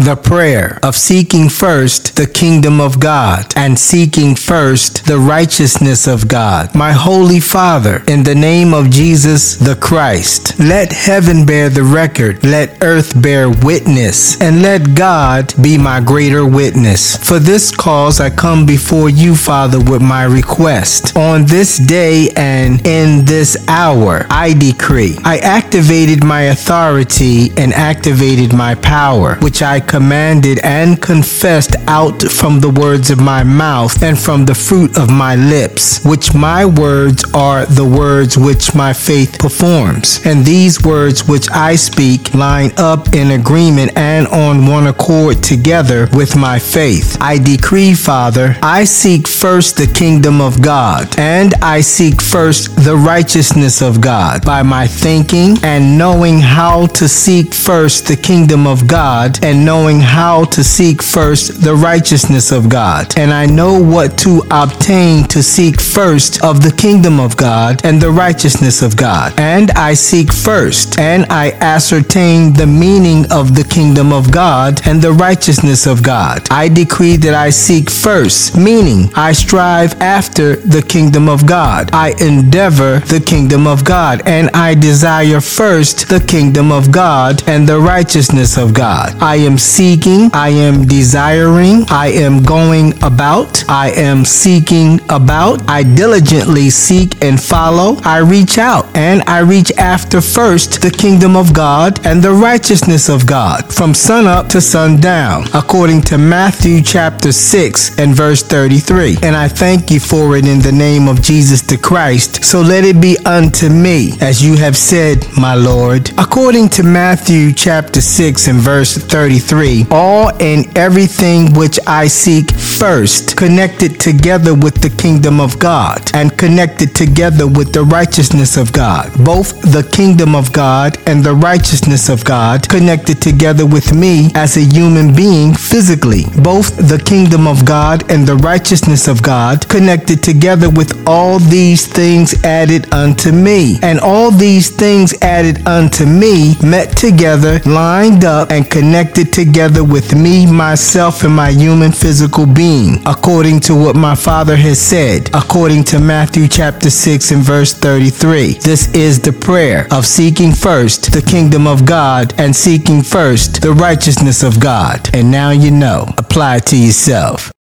the prayer of seeking first the kingdom of God and seeking first the righteousness of God. My Holy Father, in the name of Jesus the Christ, let heaven bear the record, let earth bear witness, and let God be my greater witness. For this cause I come before you, Father, with my request. On this day and in this hour, I decree, I activated my authority and activated my power, which I commanded and confessed out from the words of my mouth and from the fruit of my lips, which my words are the words which my faith performs. And these words which I speak line up in agreement and on one accord together with my faith. I decree, Father, I seek first the kingdom of God, and I seek first the righteousness of God by my thinking and knowing how to seek first the kingdom of God and knowing how to seek first the righteousness of God. And I know what to obtain to seek first of the kingdom of God and the righteousness of God. And I seek first, and I ascertain the meaning of the kingdom of God and the righteousness of God. I decree that I seek first, meaning I strive after the kingdom of God. I endeavor the kingdom of God, and I desire first the kingdom of God and the righteousness of God. I am seeking, I am desiring, I am going about, I am seeking about, I diligently seek and follow, I reach out, and I reach after first the kingdom of God and the righteousness of God from sun up to sundown, according to Matthew chapter 6 and verse 33. And I thank you for it in the name of Jesus the Christ. So let it be unto me, as you have said, my Lord. According to Matthew chapter 6 and verse 33, all and everything which I seek first, connected together with the kingdom of God and connected together with the righteousness of God. Both the kingdom of God and the righteousness of God connected together with me as a human being physically. Both the kingdom of God and the righteousness of God connected together with all these things added unto me. And all these things added unto me met together, lined up, and connected together with me, myself, and my human physical being, according to what my Father has said, according to Matthew chapter 6 and verse 33. This is the prayer of seeking first the kingdom of God and seeking first the righteousness of God. And now you know. Apply it to yourself.